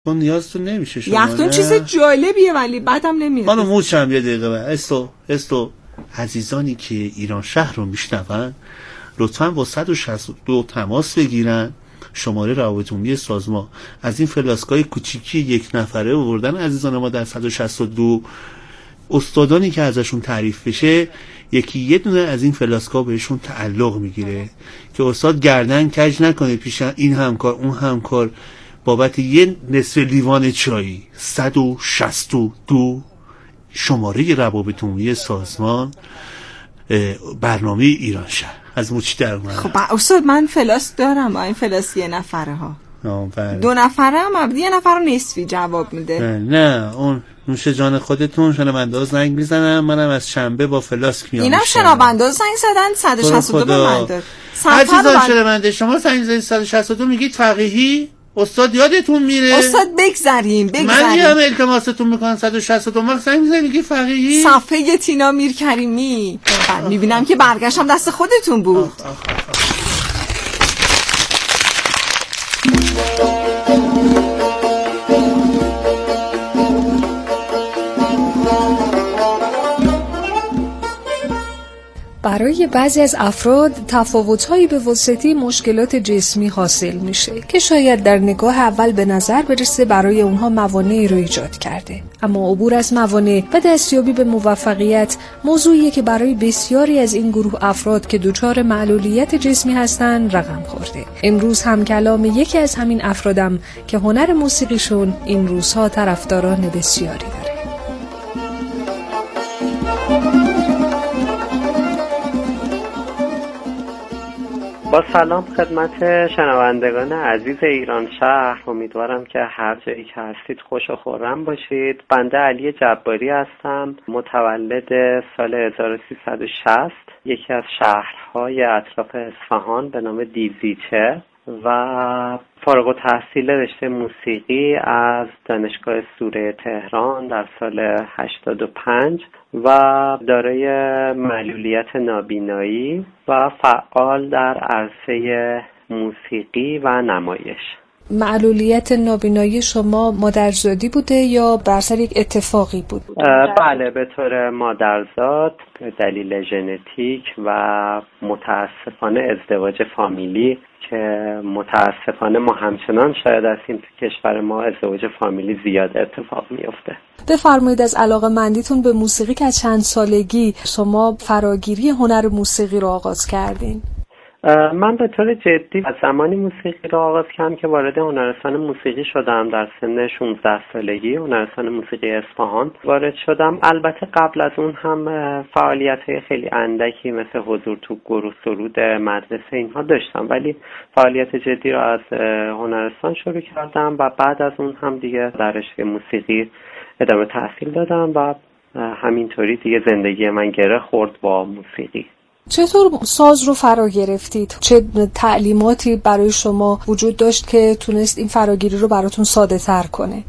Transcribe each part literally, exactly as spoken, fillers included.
اون نیازتون نمیشه شما. یختون چیز جالبیه ولی بعدم نمیاد. خانم موچم یه دقیقه بعد استو استو عزیزانی که ایران شهر رو میشنون لطفاً با صد و شصت و دو تماس بگیرن. شماره روابط عمومی سازمان از این فلاسکای کوچیکی یک نفره آوردن عزیزان ما در صد و شصت و دو. استادانی که ازشون تعریف بشه یکی یه دونه از این فلاسکا بهشون تعلق میگیره که استاد گردن کج نکنه پیش این همکار اون همکار بابت یه نصف لیوان چایی. صد و شصت و دو شماره روابط عمومی سازمان برنامه ایران شهر. از موچی در اومد. خب استاد من فلاس دارم. این فلاس یه نفره ها. دو نفره هم یه نفر نصفی جواب میده. نه اون نوش جان خودتون. شنونده زنگ میزنم منم از شنبه با فلاسک میام. اینم شنونده زنگ زدن صد و شصت و دو به من داد. عزیزان شنونده شما زنگ زدید صد و شصت و دو میگید فقیهی. استاد یادتون میره. استاد بگذریم بگذریم. من یه هم التماستون میکنم صد و شصت و دو ما زنگ میزنید میگی فقیهی. صفحه تینا میرکریمی. بعد میبینم که برگشتم دست خودتون بود. آخ آخ آخ. برای بعضی از افراد تفاوت‌هایی به واسطه مشکلات جسمی حاصل میشه که شاید در نگاه اول به نظر برسه برای اونها موانعی رو ایجاد کرده، اما عبور از موانع و دستیابی به موفقیت موضوعیه که برای بسیاری از این گروه افراد که دچار معلولیت جسمی هستن رقم خورده. امروز هم کلام یکی از همین افرادم که هنر موسیقیشون این روزها طرفداران بسیاری داره. با سلام خدمت شنوندگان عزیز ایران شهر. امیدوارم که هر جایی که هستید خوش و خرم باشید. بنده علی جباری هستم، متولد سال هزار و سیصد و شصت، یکی از شهرهای اطراف اصفهان به نام دیزیچه و فارغ التحصیل رشته موسیقی از دانشگاه سوره تهران در سال هشتاد و پنج و دارای معلولیت نابینایی و فعال در عرصه موسیقی و نمایش. معلولیت نابینایی شما مادرزادی بوده یا بر اثر یک اتفاقی بود؟ بله به طور مادرزاد به دلیل ژنتیک و متاسفانه ازدواج فامیلی که متاسفانه ما همچنان شاید هستیم تو کشور ما ازدواج فامیلی زیاد اتفاق میفته. بفرمایید از علاقه‌مندیتون به موسیقی که از چند سالگی شما فراگیری هنر موسیقی رو آغاز کردین؟ من به طور جدی از زمانی موسیقی رو آغاز کردم که وارد هنرستان موسیقی شدم. در سن شانزده سالگی هنرستان موسیقی اصفهان وارد شدم. البته قبل از اون هم فعالیت‌های خیلی اندکی مثل حضور تو گروه سرود مدرسه اینها داشتم، ولی فعالیت جدی رو از هنرستان شروع کردم و بعد از اون هم دیگه در رشته موسیقی ادامه تحصیل دادم و همینطوری دیگه زندگی من گره خورد با موسیقی. چطور ساز رو فرا گرفتید؟ چه تعلیماتی برای شما وجود داشت که تونست این فراگیری رو براتون ساده تر کنه؟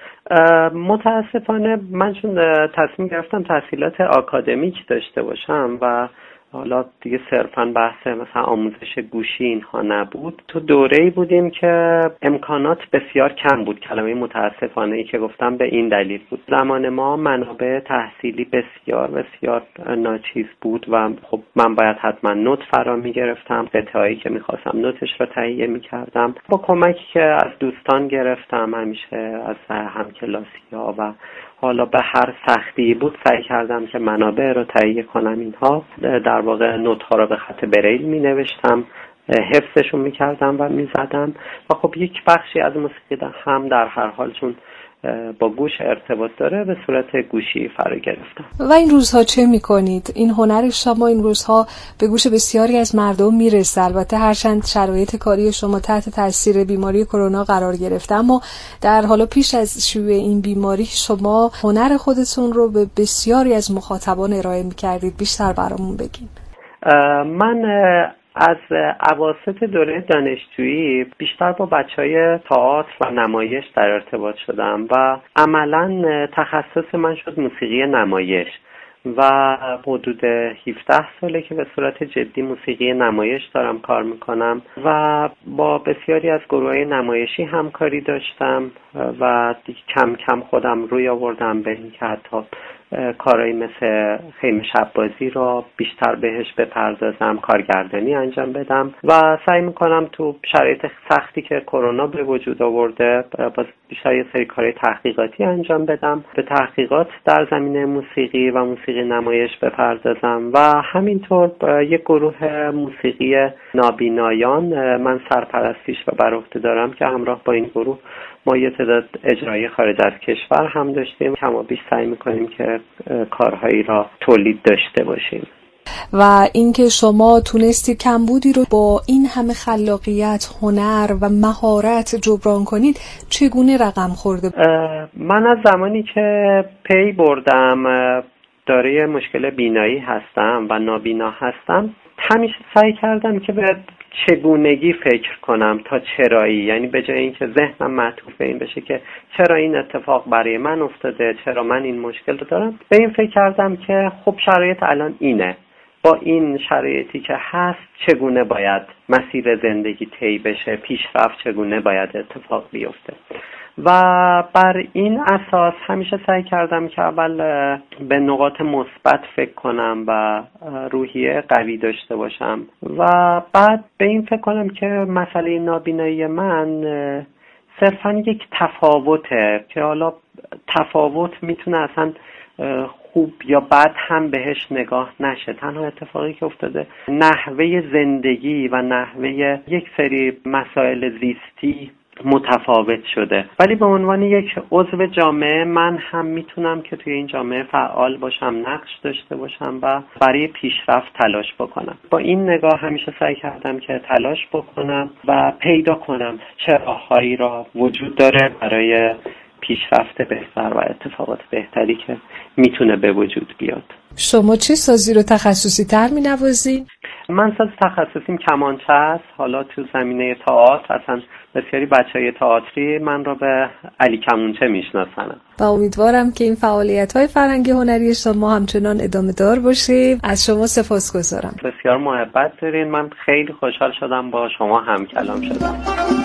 متاسفانه من چون تصمیم گرفتم تحصیلات آکادمیک داشته باشم و حالا دیگه صرفاً بحث مثلا آموزش گوشی اینها نبود، تو دوره‌ای بودیم که امکانات بسیار کم بود. کلمه متاسفانه ای که گفتم به این دلیل بود. زمان ما منابع تحصیلی بسیار بسیار ناچیز بود و خب من باید حتما نوت فرا می‌گرفتم. قطعه‌ای که می‌خواستم نوتش رو تهیه می‌کردم. با کمکی که از دوستان گرفتم، همیشه از همکلاسی‌ها و حالا به هر سختی بود سعی کردم که منابع رو تهیه کنم. اینها در واقع نوت‌ها رو به خط بریل می نوشتم، حفظشون می کردم و می زدم و خب یک بخشی از موسیقی هم در هر حال چون با گوش ارتباط داره به صورت گوشی فرا گرفتم. و این روزها چه می کنید؟ این هنر شما این روزها به گوش بسیاری از مردم میرسه. البته هرچند شرایط کاری شما تحت تاثیر بیماری کرونا قرار گرفته، اما در حالا پیش از شیوع این بیماری شما هنر خودتون رو به بسیاری از مخاطبان ارائه می کردید. بیشتر برامون بگین. من از اواسط دوره دانشجویی بیشتر با بچهای تئاتر و نمایش در ارتباط شدم و عملاً تخصص من شد موسیقی نمایش و حدود هفده ساله که به صورت جدی موسیقی نمایش دارم کار میکنم و با بسیاری از گروه‌های نمایشی همکاری داشتم و کم کم خودم روی آوردم به این که حتی کارهایی مثل خیمه شب بازی را بیشتر بهش بپردازم، کارگردانی انجام بدم و سعی میکنم تو شرایط سختی که کرونا به وجود آورده باز بیشتر یه سری کارهای تحقیقاتی انجام بدم، به تحقیقات در زمینه موسیقی و موسیقی نمایش بپردازم و همینطور یک گروه موسیقی نابینایان من سرپرستیش و بر عهده دارم که همراه با این گروه ما یه تعداد اجرایی خارج از کشور هم داشتیم، کم و بیش سعی میکنیم که کارهایی را تولید داشته باشیم. و اینکه شما تونستید کمبودی رو با این همه خلاقیت، هنر و مهارت جبران کنید چگونه رقم خورده؟ من از زمانی که پی بردم دارای مشکل بینایی هستم و نابینا هستم همیشه سعی کردم که به چگونگی فکر کنم تا چرایی، یعنی به جای اینکه ذهنم معطوف به این بشه که چرا این اتفاق برای من افتاده، چرا من این مشکل رو دارم، به این فکر کردم که خب شرایط الان اینه، با این شرایطی که هست چگونه باید مسیر زندگی طی بشه، پیشرفت چگونه باید اتفاق بیفته و بر این اساس همیشه سعی کردم که اول به نقاط مثبت فکر کنم و روحیه قوی داشته باشم و بعد به این فکر کنم که مسئله نابینایی من صرفا یک تفاوته که حالا تفاوت میتونه اصلا خوب یا بد هم بهش نگاه نشه، تنها اتفاقی که افتاده نحوه زندگی و نحوه یک سری مسائل زیستی متفاوت شده، ولی به عنوان یک عضو جامعه من هم میتونم که توی این جامعه فعال باشم، نقش داشته باشم و برای پیشرفت تلاش بکنم. با این نگاه همیشه سعی کردم که تلاش بکنم و پیدا کنم چه راههایی را وجود داره برای پیشرفت بهتر و اتفاقات بهتری که میتونه به وجود بیاد. شما چه سازی رو تخصصی تر می نوازید؟ من ساز تخصصیم کمانچه است. حالا تو زمینه تئاتر اصلا بسیاری بچهای تئاتری من رو به علی کمونچه میشناسن و امیدوارم که این فعالیت‌های فرهنگی هنری شما همچنان ادامه دار باشه. از شما سپاسگزارم. بسیار محبت دارین. من خیلی خوشحال شدم با شما هم کلام شدم.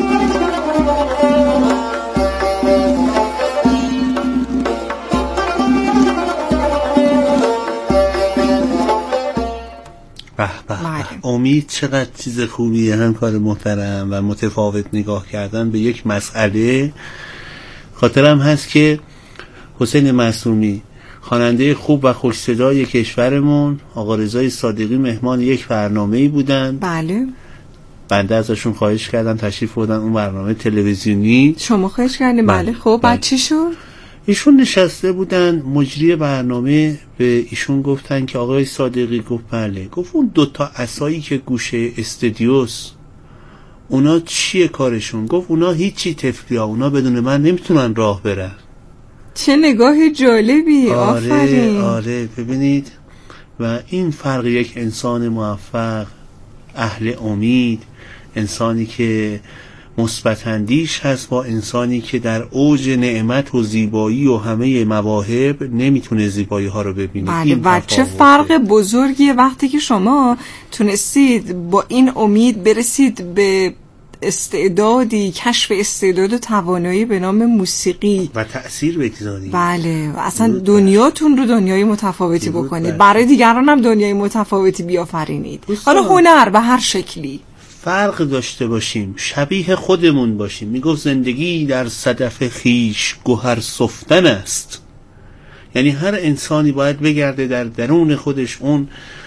به به امید چقدر چیز خوبیه همکار محترم و متفاوت نگاه کردن به یک مسئله. خاطرم هست که حسین معصومی خواننده خوب و خوش صدای کشورمون، آقا رضای صادقی مهمان یک برنامه‌ای بودن. بله. بنده ازشون خواهش کردم تشریف بردن اون برنامه تلویزیونی. شما خواهش کردین؟ بله. بله. خب بعد چی شد؟ ایشون نشسته بودن، مجری برنامه به ایشون گفتن که آقای صادقی گفت بله، گفت اون دوتا عصایی که گوشه استدیوس اونا چیه کارشون؟ گفت اونا هیچی طفلی ها، اونا بدون من نمیتونن راه برن. چه نگاه جالبی. آره آفرین. آره ببینید و این فرق یک انسان موفق، اهل امید، انسانی که مثبت اندیش هست با انسانی که در اوج نعمت و زیبایی و همه مواهب نمیتونه زیبایی ها رو ببینه. بله و چه فرق بزرگیه وقتی که شما تونستید با این امید برسید به استعدادی، کشف استعداد و توانایی به نام موسیقی و تأثیر بگذارید. بله و اصلا دنیاتون رو دنیای متفاوتی بکنید، برای دیگران هم دنیای متفاوتی بیافرینید، حالا هنر به هر شکلی. فرق داشته باشیم، شبیه خودمون باشیم. میگفت زندگی در صدف خیش گوهر سفتن است. یعنی هر انسانی باید بگرده در درون خودش اون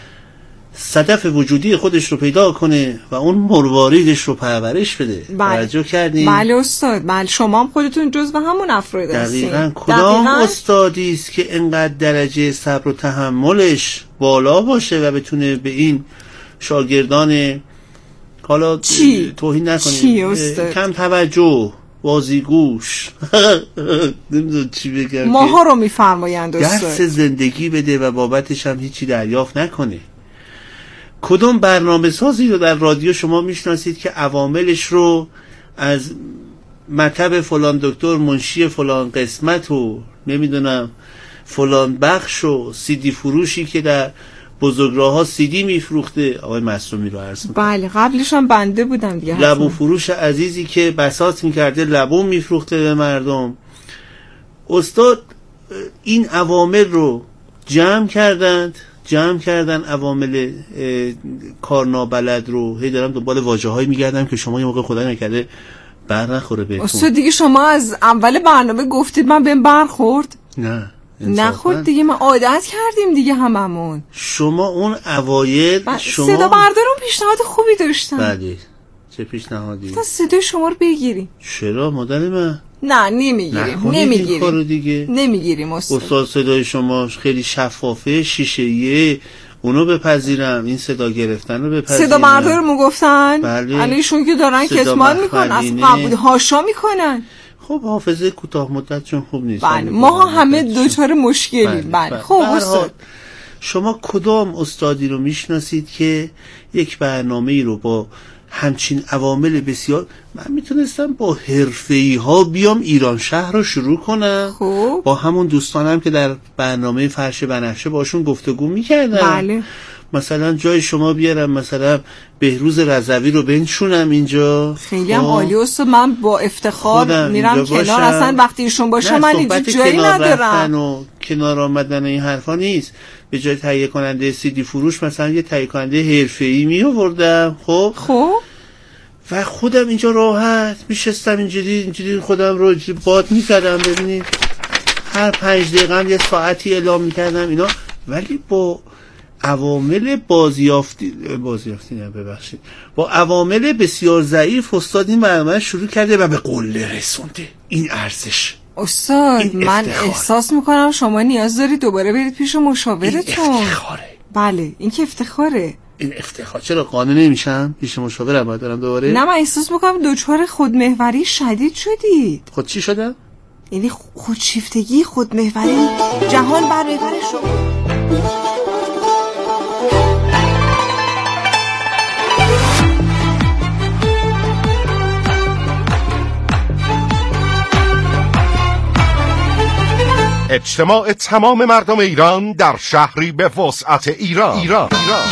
صدف وجودی خودش رو پیدا کنه و اون مرواریدش رو پرورش بده. توجه کردین؟ بله استاد. بله شما هم خودتون جزو همون افراد هستین. دقیقاً. کدام استادی است که اینقدر درجه صبر و تحملش بالا باشه و بتونه به این شاگردان حالا توهین نکنیم کم توجه، بازیگوش نمیدونم چی بگم، ماها رو میفرمایند درس زندگی بده و بابتش هم هیچی دریافت نکنه. کدوم برنامه سازی رو در رادیو شما میشناسید که عواملش رو از مطب فلان دکتر منشی فلان قسمت و نمیدونم فلان بخش و سیدی فروشی که در بزرگراه‌ها سیدی میفروخته، آقای معصومی رو عرض می‌کنم. بله قبلش هم بنده بودم دیگه. لبون فروش عزیزی که بساط میکرده لبون میفروخته به مردم. استاد این عوامل رو جمع کردند جمع کردن عوامل کار نابلد رو. هی دارم دنبال واژه‌هایی میگردم که شما یه موقع خدا نکرده بر نخوره بهتون. استاد دیگه شما از اول برنامه گفتید من بهم برخورد. نه نخورد دیگه، ما عادت کردیم دیگه هممون. شما اون اوایل ب... شما صدا بردارون پیشنهاد خوبی داشتن. بله چه پیشنهادی؟ تا صدای شما رو بگیریم. چرا مادر من؟ نه نمیگیریم نمیگیریم دیگه. نمیگیریم استاد. استاد صدای شما خیلی شفافه، شیشه‌ایه، اونو بپذیرم، این صدا گرفتن رو بپذیرم. صدا بردارمون گفتن؟ بله. الان ایشون که دارن کتمان میکنن، از قبول هاشا میکنن. خب حافظه کوتاه مدت چون خوب نیست. بله ما همه دوچار مشکلیم. بله, بله. خب استاد شما کدام استادی رو میشناسید که یک برنامه‌ای رو با همچین عوامل بسیار، من میتونستم با حرفه‌ای ها بیام ایران شهر رو شروع کنم. خوب. با همون دوستانم که در برنامه فرش بنفشه باشون گفتگو میکردم. بله. مثلا جای شما بیارم مثلا بهروز رضوی رو بنشونم اینجا. خیلی هم عالی استاد، من با افتخار میرم کنار. اصلا وقتی ایشون باشه من اینجا جایی ندارم. و کنار آمدن این حرفا نیست. به جای تهیه کننده سیدی فروش مثلا یه تهیه کننده حرفه‌ای می آوردم. خب خب و خودم اینجا راحت میشستم اینجوری اینجوری خودم رو باد می‌کردم. ببینید هر پنج دقیقه هم یه ساعتی اعلام می‌کردم اینا، ولی با عوامل بازیافتی بازیافتی نه ببخشید با عوامل بسیار ضعیف استاد این برنامه شروع کرده و به قله رسونده. این ارزش استاد، من احساس میکنم شما نیاز دارید دوباره برید پیش مشاورتون. این افتخاره. بله این که افتخاره. این افتخار. چرا قانع نمیشم پیش مشاورم باید دارم دوباره؟ نه من احساس میکنم دوچار خودمحوری شدید شدید. خود چی شدم؟ یعنی خودشیفتگی، خودمحوری، جهان بر محور شما. اجتماع تمام مردم ایران در شهری به وسعت ایران. ایران. ایران.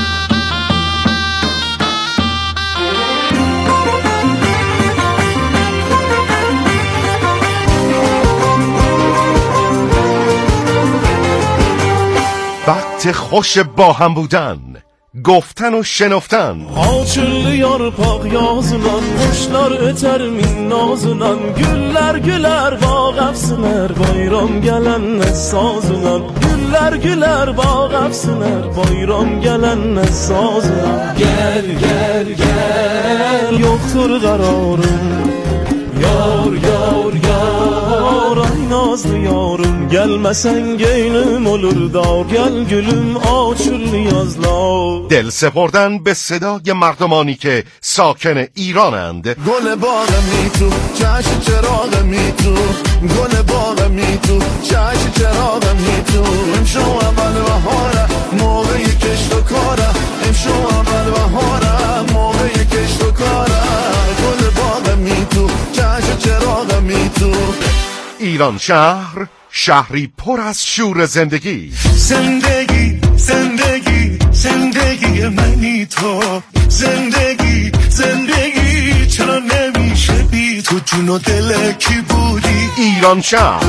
وقت خوش با هم بودن، گفتن و شنفتن. Açıldı yarpaq yazılan, kuşlar öter min nazılan, güller güler bağ əfsiner, bayram gələn sazılan, güller güler bağ əfsiner, bayram gələn sazılan. Gel gel gel, yoktur qararım, yar yar yar, ay nazlı yarım, gelmesen geylim olur dar, gel gülüm açıl yazlar. دل سپردن به صدای مردمانی که ساکن ایرانند. گل باغ می تو چشم چراغ می تو، گل باغ می تو چشم چراغ می تو، امشو اول بهاره موقع کشت و کاره، امشو اول بهاره موقع کشت و کاره، گل باغ می تو چشم چراغ می تو. ایران شهر، شهری پر از شور زندگی. زندگی زندگی زندگی منی تو، زندگی زندگی چرا نمیشه بی تو، جون و دل کی بودی. ایران شهر.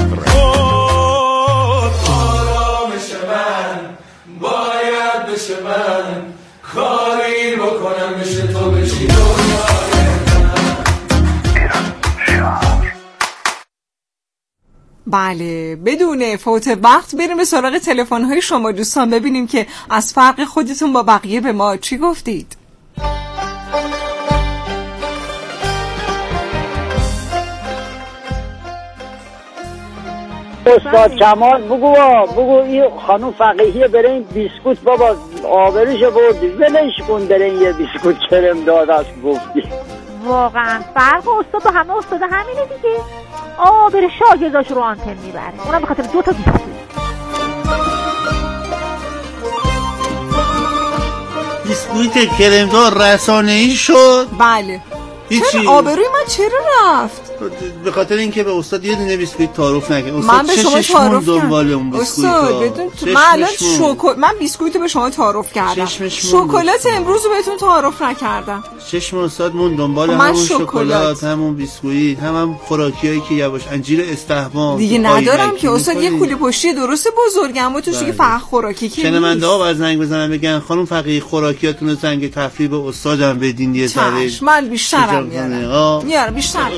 آرامش من باید بشه، من کاری بکنم بشه تو بشی دنیای من. بله بدون فوت وقت بریم به سراغ تلفن‌های شما دوستان، ببینیم که از فرق خودتون با بقیه به ما چی گفتید. استاد کمال بگو بگو این خانم فقیهیه بره این بیسکوت بابا آبروش بردی ولش کن، بره این یه بیسکوت کرم داد از گفتی. واقعا فرق استاد با همه استاد همینه دیگه. آه بره شاگرداش رو آنتن میبره، اونم به خاطر دو تا بیسکوت. بیسکویت کرمدار رسانه‌ای شد. بله هیچی. آبروی من چرا رفت؟ به خاطر اینکه به استاد یه دونه بیسکویت تعارف نکرد. من به شما تعارف کردم استاد بدون تو... من الان شکل من بیسکویتو به شما تعارف کردم، شکلات امروز رو بهتون تعارف نکردم. چشم استاد مون دنبال همون شکلات، همون بیسکویت، همون خوراکیایی که یواش انجیر استحمام دیگه ندارم که استاد. یه کوله پشتی درست بزرگم و توش دیگه فقط خوراکی که شنونده ها باز زنگ بزنن بگن خانم فقیه خوراکیاتون رو زنگ تفریح به استادم بدین یه ذره. من بیشترم میارم میارم بیشتر.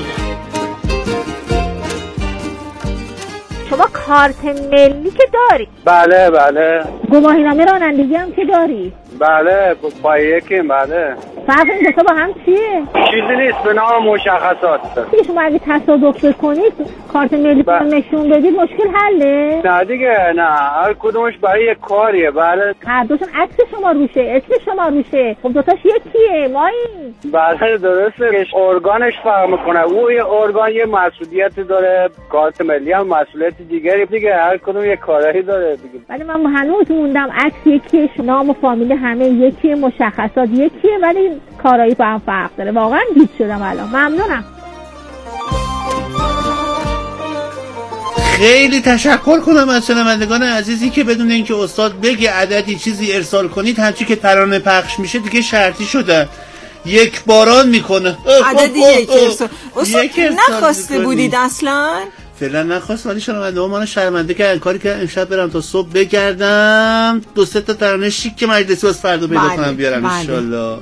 شما کارت ملی که داری؟ بله بله. گواهینامه رانندگی هم که داری؟ بله با یکی. بله. فرق این دو تا با هم چیه؟ چیزی نیست به نام مشخصات. دیگه شما اگه تصادف بکنید کارت ملی رو نشون بدید مشکل حله؟ نه دیگه نه، هر کدومش برای یک کاریه. بله. هر دوشون عکس شما روشه، اسم شما روشه. خب دوتاش یکیه مایی؟ بله درسته. ارگانش فرق میکنه. او یه ارگان یه مسئولیتی داره، کارت ملی هم مسئولیت دیگری دیگه. هر کدوم یه کاری داره دیگه. ولی من هنوز موندم عکس یکیه، نام و فامیل همه یکیه، مشخصات یکیه، ولی کارایی با هم فرق داره. واقعا گیج شدم الان. ممنونم. خیلی تشکر کنم از شنوندگان عزیزی که بدون اینکه استاد بگه عددی چیزی ارسال کنید همچی که ترانه پخش میشه دیگه شرطی شده یک باران میکنه. عددی یک ارسال. استاد نخواسته بودید اصلا؟ فعلا نخواست، ولی شنونده ها منو شرمنده کردن. کاری که امشب برم تا صبح بگردم دو سه تا ترانه شیک که مجلسی واسه فردا پیدا کنم بیارم ان شاء الله.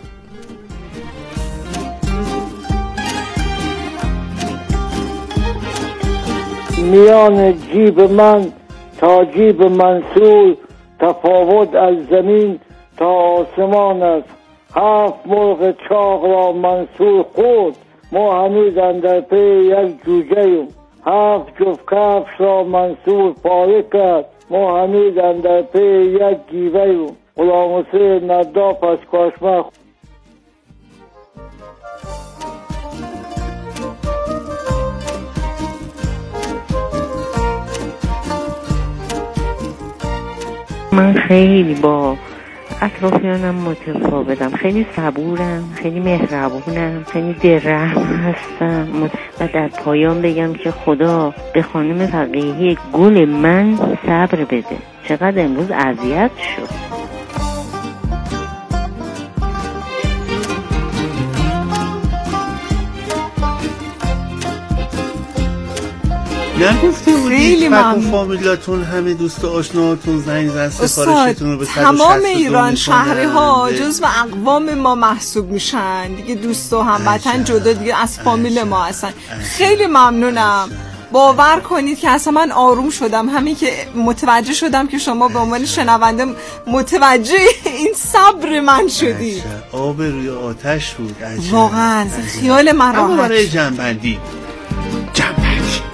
میان جیب من تا جیب منصور تفاوت از زمین تا آسمان است. هفت مرغ چاق را منصور خورد، ما هنوز اندر پی یک جوجه ایم. هفت جفت کفش را منصور پاره کرد، ما هنوز اندر پی یک گیوه ایم. غلام حسین نداف از کاشمه. من خیلی با اطرافیانم متفاوتم، خیلی صبورم، خیلی مهربونم، خیلی دلرحم هستم و در پایان بگم که خدا به خانم فقیهی گل من صبر بده. چقدر امروز اذیت شد. نگفته بودید فقط فامیلاتون همه دوست آشناتون زنگ زن سفارشتون رو به تمام ایران شهری ها جزو اقوام ما محسوب میشن دیگه. دوست و هموطن جدا دیگه از فامیل ما هستن. خیلی ممنونم. باور کنید که اصلا من آروم شدم همین که متوجه شدم که شما به عنوان شنونده متوجه این صبر من شدید. آب روی آتش بود. واقعا خیال من راحت. اما برای جنبندی جنبندی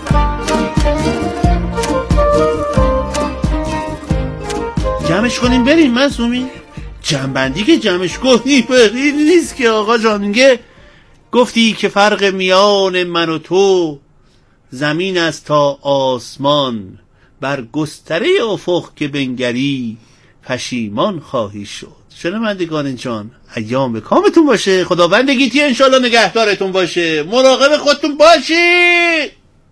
جمعش کنیم بریم معصومی. جنبندی که جمعش کنیم بریم نیست که آقا جان. میگه گفتی که فرق میان من و تو زمین است تا آسمان، بر گستره افق که بنگری پشیمان خواهی شد. شنوندگان جان ایام به کامتون باشه. خداوند گیتی انشالله نگهدارتون باشه. مراقب خودتون باشید.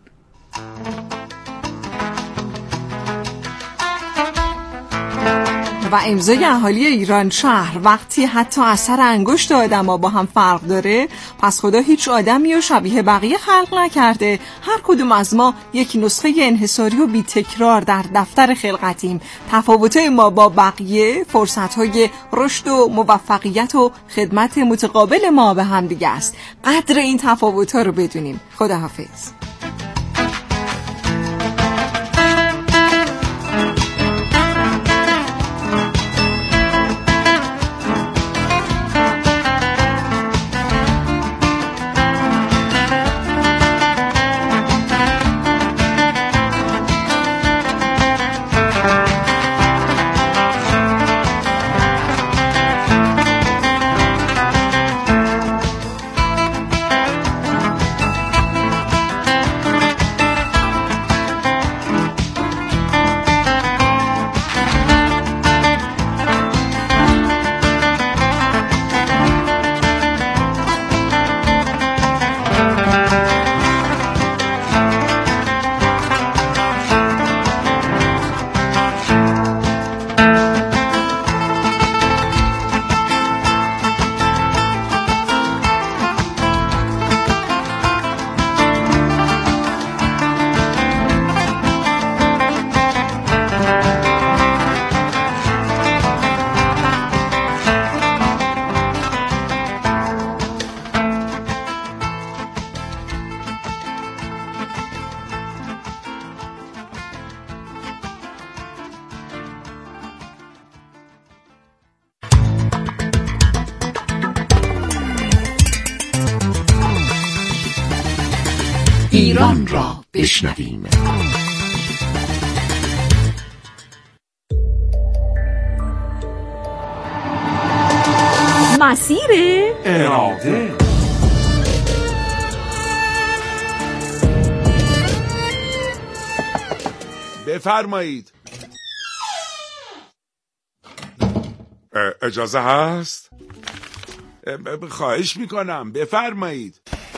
و امضای اهالی ایران شهر وقتی حتی اثر انگشت آدم‌ها با هم فرق داره، پس خدا هیچ آدمی رو شبیه بقیه خلق نکرده. هر کدوم از ما یک نسخه انحصاری و بی تکرار در دفتر خلقتیم. تفاوت‌های ما با بقیه فرصت‌های رشد و موفقیت و خدمت متقابل ما به هم دیگه است. قدر این تفاوت‌ها رو بدونیم. خداحافظ. ایران را بشنویم. مسیر اراده. بفرمایید. اجازه هست؟ خواهش میکنم بفرمایید.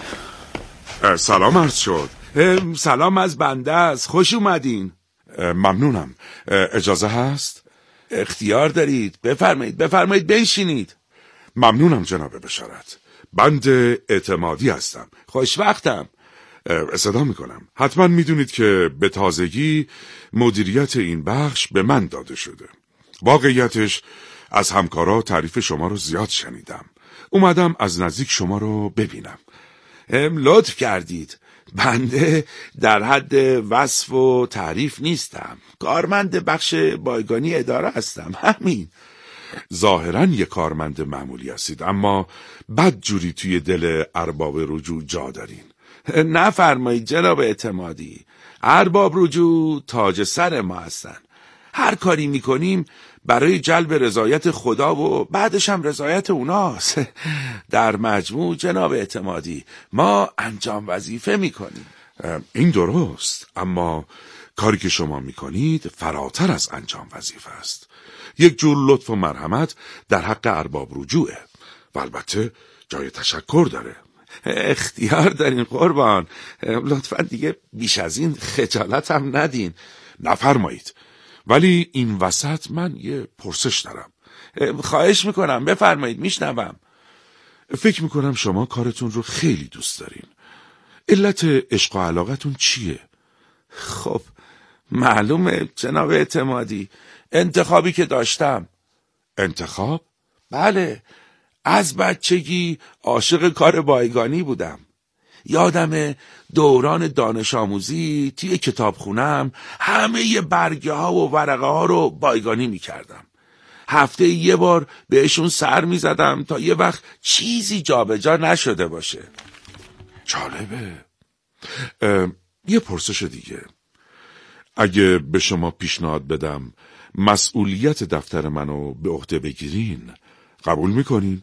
سلام عرض شد. سلام از بنده است. خوش اومدین. ممنونم. اجازه هست؟ اختیار دارید. بفرمایید بفرمایید بنشینید. ممنونم جناب بشارت. بند اعتمادی هستم. خوشوقتم. صدا میکنم. حتما میدونید که به تازگی مدیریت این بخش به من داده شده. واقعیتش از همکارا تعریف شما رو زیاد شنیدم. اومدم از نزدیک شما رو ببینم. لطف کردید. بنده در حد وصف و تعریف نیستم. کارمند بخش بایگانی اداره هستم. همین. ظاهراً یک کارمند معمولی هستید، اما بد جوری توی دل ارباب رجوع جا دارین. نفرمایید جناب اعتمادی. ارباب رجوع تاج سر ما هستن. هر کاری میکنیم برای جلب رضایت خدا و بعدش هم رضایت اوناست. در مجموع جناب اعتمادی ما انجام وظیفه میکنیم. این درست، اما کاری که شما میکنید فراتر از انجام وظیفه است. یک جور لطف و مرحمت در حق ارباب رجوعه و البته جای تشکر داره. اختیار دارین قربان. لطفا دیگه بیش از این خجالت هم ندین. نفرمایید. ولی این وسط من یه پرسش دارم. خواهش میکنم بفرمایید میشنوم. فکر میکنم شما کارتون رو خیلی دوست دارین. علت عشق و علاقتون چیه؟ خب معلومه جناب اعتمادی. انتخابی که داشتم. انتخاب؟ بله. از بچگی عاشق کار بایگانی بودم. یادم دوران دانش آموزی توی کتابخونم همه برگه ها و ورقه ها رو بایگانی می کردم. هفته یه بار بهشون سر می زدم تا یه وقت چیزی جابجا نشده باشه. جالبه. یه پرسش دیگه. اگه به شما پیشنهاد بدم مسئولیت دفتر منو به عهده بگیرین، قبول میکنین؟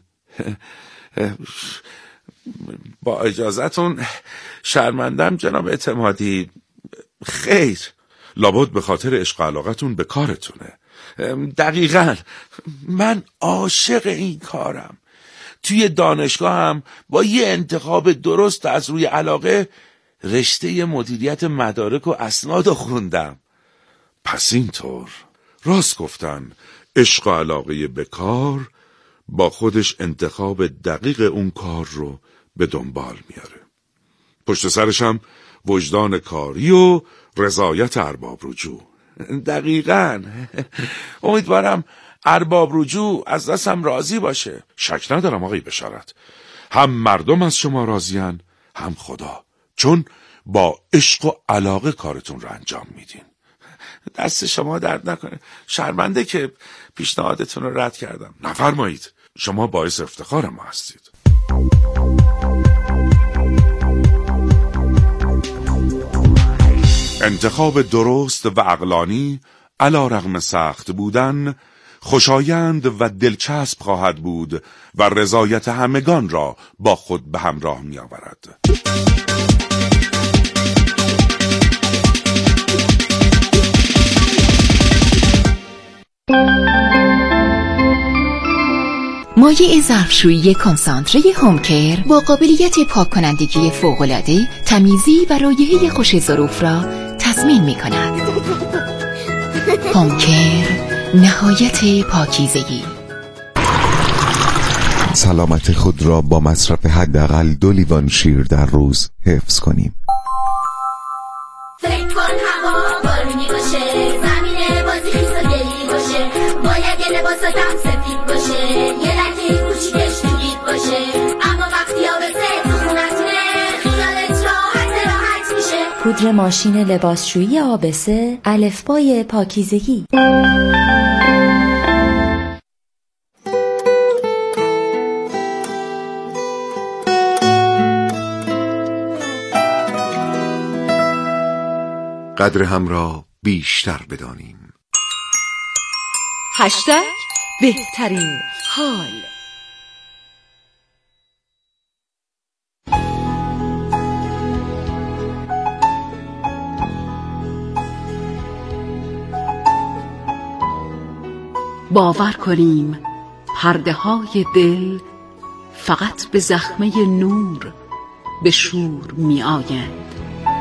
با اجازهتون شرمندم جناب اعتمادی. خیر. لابد به خاطر عشق و علاقتون به کارتونه. دقیقاً. من عاشق این کارم. توی دانشگاهم با یه انتخاب درست از روی علاقه رشته مدیریت مدارک و اسناد خوندم. پس اینطور راست گفتن، عشق و علاقه به کار با خودش انتخاب دقیق اون کار رو به دنبال میاره. پشت سرشم وجدان کاری و رضایت ارباب رجوع. دقیقاً. امیدوارم ارباب رجوع از دستم راضی باشه. شک ندارم آقای بشارت. هم مردم از شما راضیان، هم خدا. چون با عشق و علاقه کارتون رو انجام میدین. دست شما درد نکنه. شرمنده که پیشنهادتون رو رد کردم. نفرمایید. شما باعث افتخار ما هستید. انتخاب درست و عقلانی علی رغم سخت بودن خوشایند و دلچسب خواهد بود و رضایت همگان را با خود به همراه می آورد. مایع ظرفشویی کنسانتره هومکر با قابلیت پاک کنندگی فوق‌العاده، تمیزی و رایحه خوش ظروف را تضمین می کند. هومکر، نهایت پاکیزگی. سلامت خود را با مصرف حداقل دو لیوان شیر در روز حفظ کنیم. فکر کن هوا بارونی باشه، زمین بازی خیس و گلی باشه، باید یه لباساتم سفید باشه، یه لکه کوچیکش توگید باشه، اما وقتی آبسه تو خونتونه خیالت راحت راحت میشه. پودر ماشین لباسشویی آبسه، الفبای پاکیزگی. قدر هم را بیشتر بدانیم. هشتگ بهترین حال. باور کنیم پرده های دل فقط به زخمه نور به شور می آیند.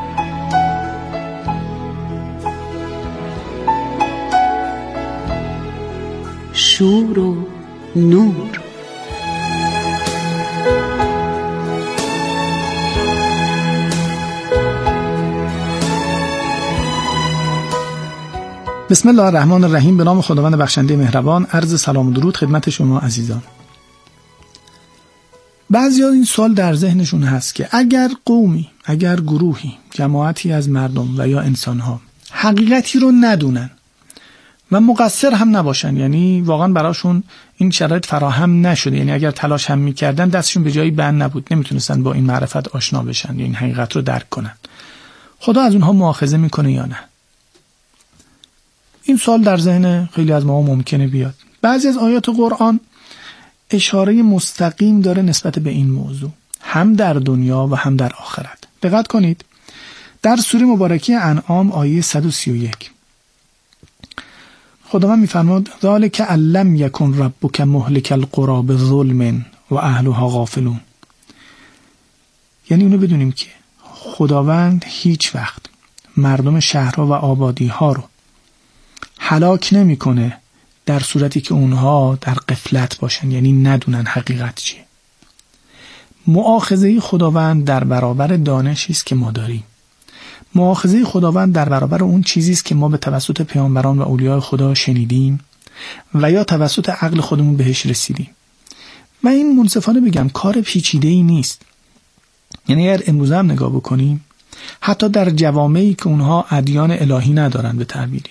شور و نور. بسم الله الرحمن الرحیم. به نام خداوند بخشنده مهربان. عرض سلام و درود خدمت شما عزیزان. بعضیا این سوال در ذهنشون هست که اگر قومی، اگر گروهی، جماعتی از مردم و یا انسانها حقیقتی رو ندونن و مقصر هم نباشن، یعنی واقعا براشون این شرایط فراهم نشده، یعنی اگر تلاش هم میکردن دستشون به جایی بند نبود، نمیتونستن با این معرفت آشنا بشن یا این حقیقت رو درک کنن، خدا از اونها مؤاخذه میکنه یا نه؟ این سوال در ذهن خیلی از ما ممکنه بیاد. بعضی از آیات قرآن اشاره مستقیم داره نسبت به این موضوع، هم در دنیا و هم در آخرت. دقت کنید در سوره مبارکه انعام آیه صد و سی و یک خداوند میفرماد ذالک لم یکن ربک مهلک القری بظلم و اهلها غافلون. یعنی اونو بدونیم که خداوند هیچ وقت مردم شهرها و آبادی ها رو هلاک نمیکنه در صورتی که اونها در غفلت باشن، یعنی ندونن حقیقت چیه. مؤاخذه خداوند در برابر دانشی است که ما داریم. مؤاخذه خداوند در برابر اون چیزی است که ما به توسط پیامبران و اولیاء خدا شنیدیم و یا توسط عقل خودمون بهش رسیدیم. من این منصفانه بگم کار پیچیده‌ای نیست. یعنی اگر امروز هم نگاه بکنیم حتی در جوامعی که اونها ادیان الهی ندارن به تعبیری،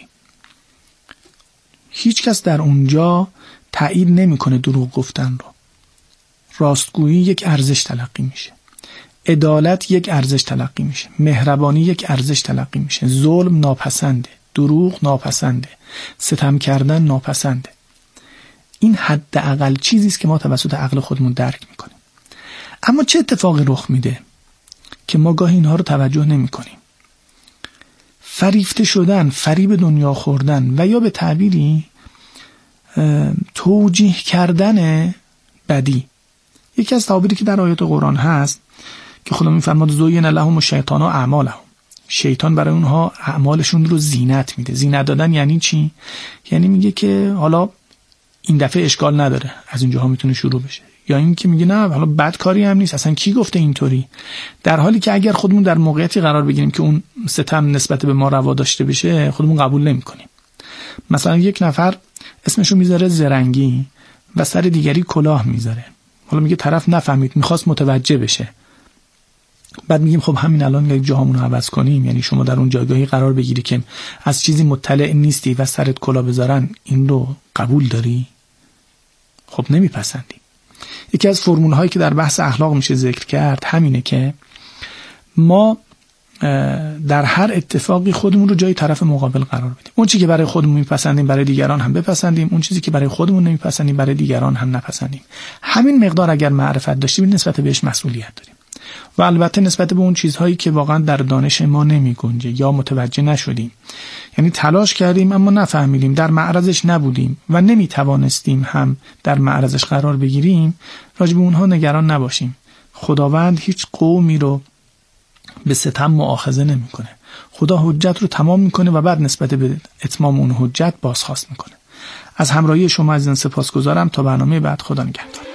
هیچ کس در اونجا تایید نمیکنه دروغ گفتن رو. راستگویی یک ارزش تلقی میشه، عدالت یک ارزش تلقی میشه، مهربانی یک ارزش تلقی میشه، ظلم ناپسنده، دروغ ناپسنده، ستم کردن ناپسنده. این حداقل چیزی است که ما توسط عقل خودمون درک میکنیم. اما چه اتفاقی رخ میده که ما گاهی اینها رو توجه نمیکنیم؟ فریفته شدن، فریب دنیا خوردن و یا به تعبیری توجیه کردن بدی. یکی از تعابیری که در آیات قرآن هست که خدا میفرماد زین لهم الشیطان اعمالهم، شیطان برای اونها اعمالشون رو زینت میده. زینت دادن یعنی چی؟ یعنی میگه که حالا این دفعه اشکال نداره، از اینجاها میتونه شروع بشه. یا این که میگه نه حالا بد کاری هم نیست، اصلا کی گفته اینطوری؟ در حالی که اگر خودمون در موقعیتی قرار بگیریم که اون ستم نسبت به ما روا داشته بشه خودمون قبول نمی‌کنیم. مثلا یک نفر اسمشو میذاره زرنگی و سر دیگری کلاه میذاره، حالا میگه طرف نفهمید، میخواست متوجه بشه. بعد میگیم خب همین الان یک جاهامون رو عوض کنیم، یعنی شما در اون جایگاهی قرار بگیری که از چیزی مطلع نیستی و سرت کلاه بذارن، این رو قبول داری؟ خب نمیپسندی. یکی از فرمول هایی که در بحث اخلاق میشه ذکر کرد همینه که ما در هر اتفاقی خودمون رو جای طرف مقابل قرار بدیم. اون چیزی که برای خودمون میپسندیم برای دیگران هم بپسندیم، اون چیزی که برای خودمون نمیپسندیم برای دیگران هم نپسندیم. همین مقدار اگر معرفت داشتیم نسبت بهش مسئولیت داریم. و البته نسبت به اون چیزهایی که واقعا در دانش ما نمیگنجه یا متوجه نشدیم، یعنی تلاش کردیم اما نفهمیدیم، در معرضش نبودیم و نمیتوانستیم هم در معرضش قرار بگیریم، راجع به اونها نگران نباشیم. خداوند هیچ قومی رو به ستم مؤاخذه نمیکنه. خدا حجت رو تمام میکنه و بعد نسبت به اتمام اون حجت بازخواست میکنه. از همراهی شما عزیزان سپاسگزارم. تا برنامه بعد، خدا نگهدار.